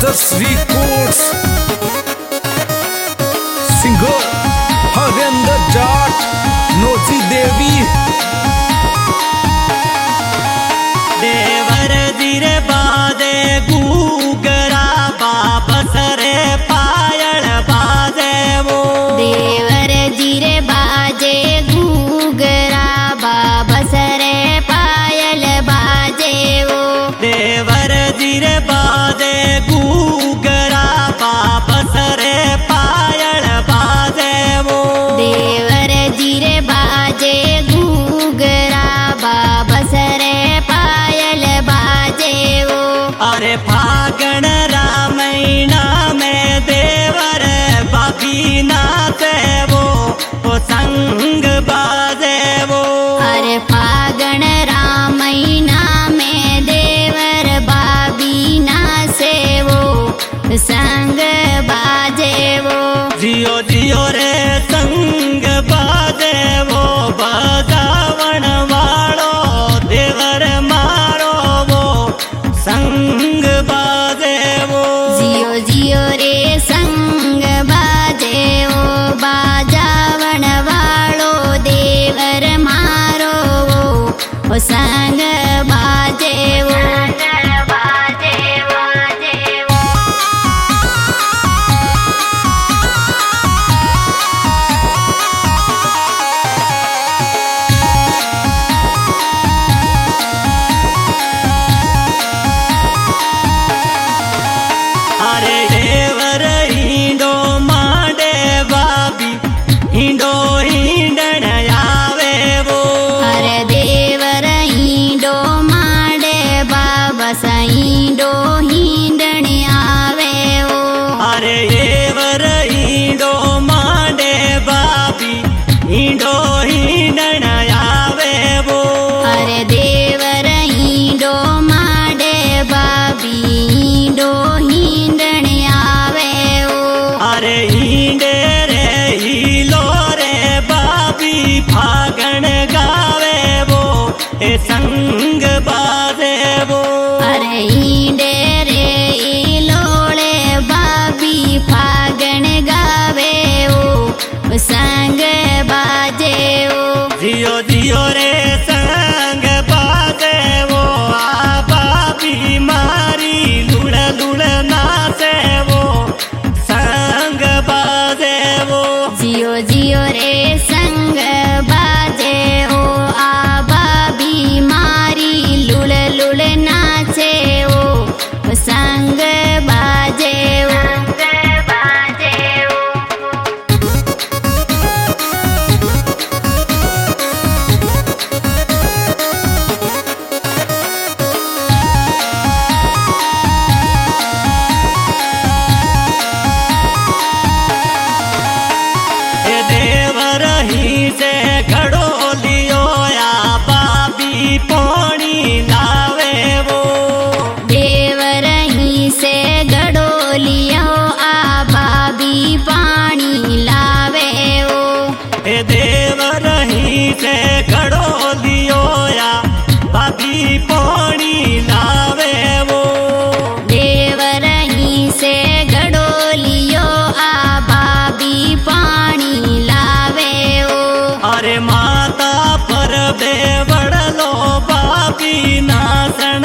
यशस्वी कोर्स सिंगर हरेंद्र जाट नोची देवी देवर धीरे बाजे गुगरा वापस रे पायल बाजे वो देवर धीरे बाजे गुगरा वापस रे पायल बाजे वो देवर धीरे बाजे गुगरा वापस रे पायल बाजे वो देवर धीरे बाजे गुगरा वापस रे पायल बाजे वो अरे फागण रामैना में देवर बाबी नाचे वो संग बाजे वो अरे फागण रामैना में देवर बाबीना से वो संग बाजे वो जियो जियो रे संग बाजे वो बजावण वालो देवर मारो वो संग बाजे वो जियो जियो रे संग बाजे वो बाजावण वालो देवर मारो वो संग बाजे वो अरे देवर हिंडो माडे बाबी हिंडो हिंडण आवे वो अरे देवर हिंडो माडे बाबा सहिंडो हिंडण आवे वो अरे देवर हिंडो माडे बाबी हिंडो हिंडण आवे वो अरे देवर हिंडो माडे बाबी हिंडो हिंडण आवे वो अरे हिंडे रे हिलो रे बाबी फागण गावे वो ए संग बाजे वो अरे हिंडे रे इलोळे बाबी फागण गावे वो संग बाजे वो जियो जियो रे संग बाजे वो आ बाबी मारी लुड़ लुड़ नाचे वो संग बाजे वो जियो जियो रे संग बाजे ओ आ बाबी मारी लुड़ लुड़ नाचे ओ संग बाजे ओ ए देवर ही से खड़ो लियो या बाबी पानी लावे वो देवर ही से गडोलियो आ बाबी पानी लावे ओ ए देवर ही से खड़ो लियो या बाबी पानी लावे वो देवर ही से गडोलियो आ बाबी पानी लावे ओ अरे माता पर बेवड़लो बाबी नासन